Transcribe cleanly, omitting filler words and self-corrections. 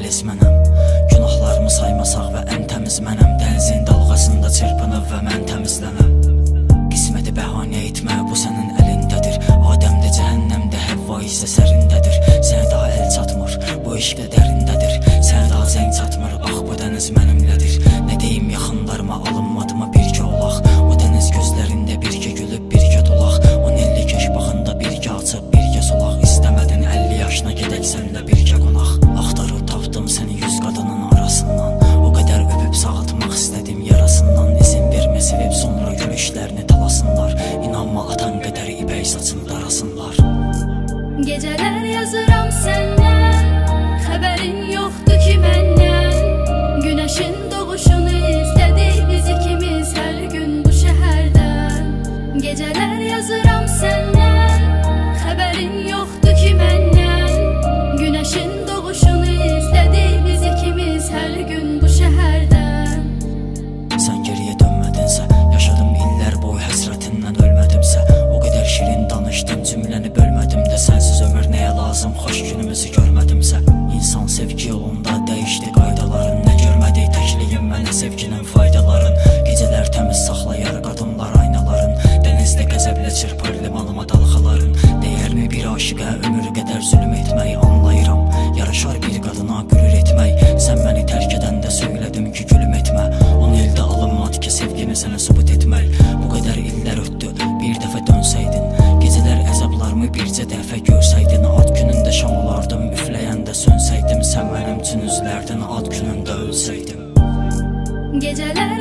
yeliz mənəm. Günahlarımı saymasaq və ən təmiz mənəm. Dənizin dalğasında çırpınıb və mən təmizlənəm. Qisməti bəhanə etmə, bu sənin əlindədir. Adəm də cəhənnəmdə, Həvva isə sərindədir. Sənə daha əl çatmır, bu işq də dərindədir. Sənə daha zəng çatmır, bax bu dəniz mənimlədir. Nə deyim yaxınlarıma, alınmadıma birgə olaq. O dəniz gözlərində birgə gülüb, birgə dolaq. 10 illik eş baxında birgə açıb, birgə solaq. İstəmədin 50 yaşına gedək sənlə birgə qonaq. Axtarıb tapdım səni 100 qadının arasından. O qədər öpüb sağaltmaq istədim yarasından. İzin vermə sevib sonra gülüşlərini talasınlar. İnanma atan qədər ipək saçını darasınlar. Gecələr yazıram səndən, xəbərin yoxdur ki məndən. Günəşin doğuşunu izlədik biz ikimiz hər gün bu şəhərdən. Gecələr yazıram səndən, xəbərin yoxdur ki məndən. Günəşin doğuşunu izlədik biz ikimiz hər gün bu şəhərdən. Sən geriyə dönmədinsə, yaşadım illər boyu həsrətindən ölmədimsə. O qədər şirin danışdım, cümləni bölmədim də. Sənsiz ömür nəyə lazım, xoş günümüzü görmədimsə. İnsan sevgi yolunda dəyişdi qaydaların. Nə görmədik təkliyin mənə sevginin faydaların. Gecələr təmiz saxlayar qadınlar aynaların. Dənizdə qəzəblə çırpar limanıma dalğaların. Dəyərmi bir aşiqə ömür qədər zülm etmək, anlayıram. Yaraşar bir qadına qürür etmək. Sən məni tərk edəndə söylədim ki gülüm etmə. 10 ildə alınmadı ki sevgini sənə sübut etmək. Bu qədər illər ötdü, bir dəfə dönsəydin. Gecələr əzablarımı bircə dəfə görsəydin. Ad günündə şam olardım, üfləyəndə sönsəydim. Sən mənim üçün üzlərdin, ad günündə ölsəydim. Gecələr